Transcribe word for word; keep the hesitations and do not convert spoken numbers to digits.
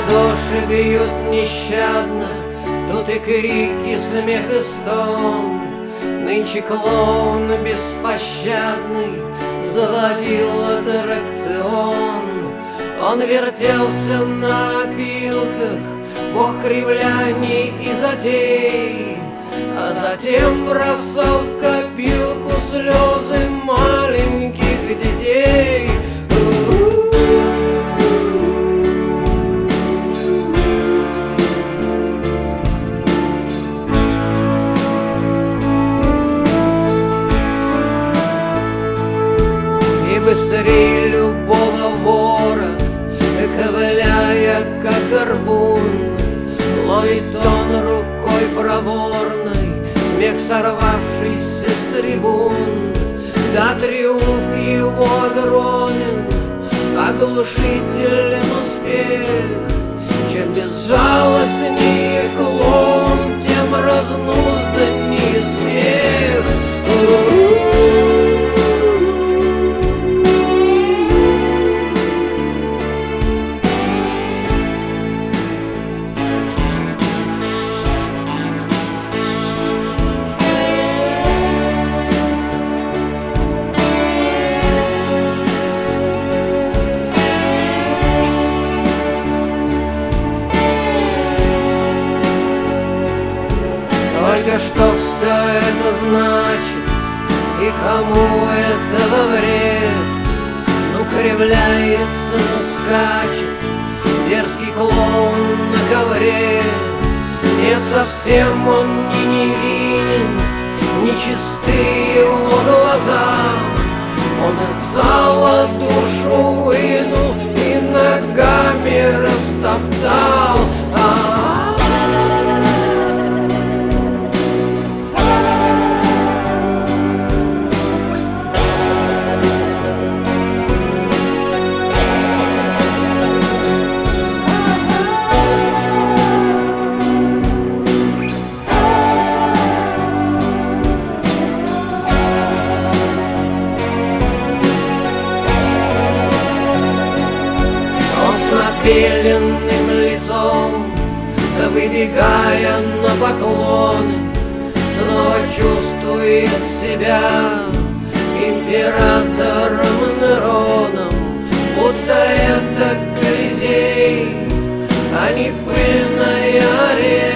Ладоши бьют нещадно, тут и крики, смех и стон. Нынче клоун беспощадный заводил аттракцион. Он вертелся на опилках, бог кривляний и затей, а затем бросал в копилку слезы маленьких детей. И быстрее любого вора, ковыляя как горбун, ловит он рукой проворной смех сорвавшийся с трибун. Да триумф его огромен, оглушителен успех. Чем безжалостнее клоун, тем разнузданнее смех. Только что все это значит, и кому этого вред? Ну, кривляется, ну, скачет дерзкий клоун на ковре. Нет, совсем он не невинен, не чисты его глаза. Он из зала душу вынул и ногами растоптал. А-а-а. Беленным лицом, выбегая на поклоны, снова чувствует себя императором Нероном, будто это Колизей, а не пыльная арена.